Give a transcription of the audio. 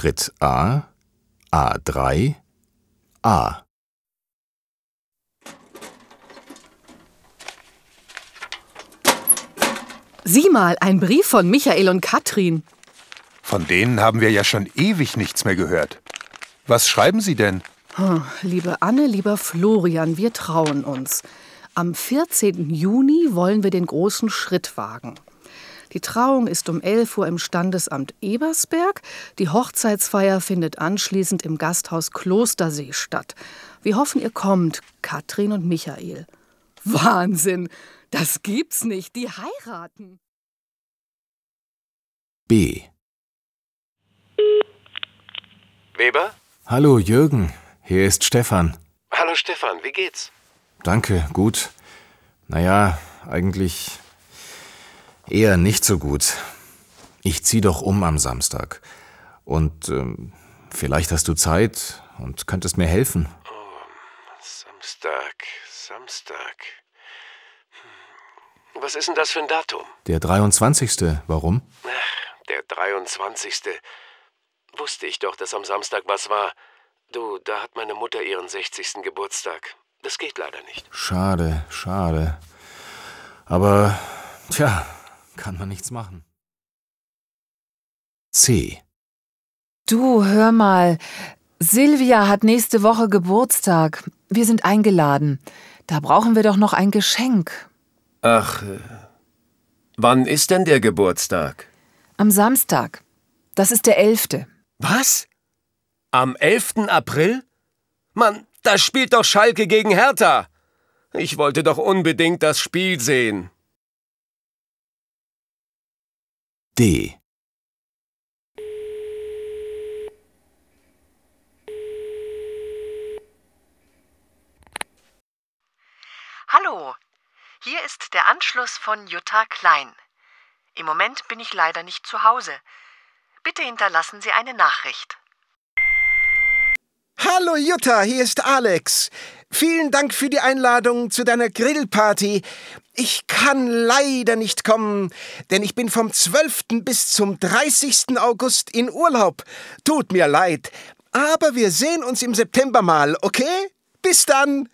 Schritt A, A3, A. Sieh mal, ein Brief von Michael und Katrin. Von denen haben wir ja schon ewig nichts mehr gehört. Was schreiben Sie denn? Liebe Anne, lieber Florian, wir trauen uns. Am 14. Juni wollen wir den großen Schritt wagen. Die Trauung ist um 11 Uhr im Standesamt Ebersberg. Die Hochzeitsfeier findet anschließend im Gasthaus Klostersee statt. Wir hoffen, ihr kommt, Katrin und Michael. Wahnsinn, das gibt's nicht, die heiraten. B. Weber? Hallo Jürgen, hier ist Stefan. Hallo Stefan, wie geht's? Danke, gut. Naja, eigentlich eher nicht so gut. Ich zieh doch um am Samstag. Und vielleicht hast du Zeit und könntest mir helfen. Samstag. Was ist denn das für ein Datum? Der 23. Warum? Ach, der 23. Wusste ich doch, dass am Samstag was war. Du, da hat meine Mutter ihren 60. Geburtstag. Das geht leider nicht. Schade. Aber, kann man nichts machen. C. Du, hör mal, Silvia hat nächste Woche Geburtstag. Wir sind eingeladen. Da brauchen wir doch noch ein Geschenk. Ach, wann ist denn der Geburtstag? Am Samstag. Das ist der 11. Was? Am 11. April? Mann, da spielt doch Schalke gegen Hertha. Ich wollte doch unbedingt das Spiel sehen. D. Hallo, hier ist der Anschluss von Jutta Klein. Im Moment bin ich leider nicht zu Hause. Bitte hinterlassen Sie eine Nachricht. Hallo Jutta, hier ist Alex. Vielen Dank für die Einladung zu deiner Grillparty. Ich kann leider nicht kommen, denn ich bin vom 12. bis zum 30. August in Urlaub. Tut mir leid, aber wir sehen uns im September mal, okay? Bis dann!